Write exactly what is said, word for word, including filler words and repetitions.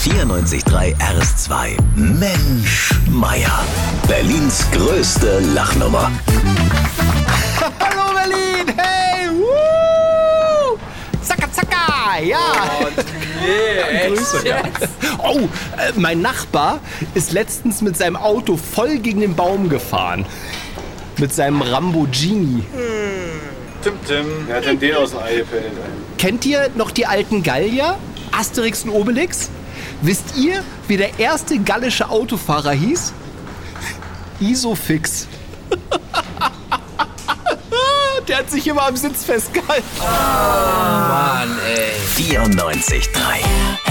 vierundneunzig Komma drei R S zwei. Mensch, Meier. Berlins größte Lachnummer. Hallo Berlin, hey, woo! Zacka, zacka, ja. Oh, nee, Grüße. jetzt? Oh, äh, mein Nachbar ist letztens mit seinem Auto voll gegen den Baum gefahren. Mit seinem Lamborghini. Tim, Tim. Er hat dann den aus dem Ei gepellt. Kennt ihr noch die alten Gallier? Asterix und Obelix? Wisst ihr, wie der erste gallische Autofahrer hieß? Isofix. Der hat sich immer am Sitz festgehalten. Mann, ey. vierundneunzig Komma drei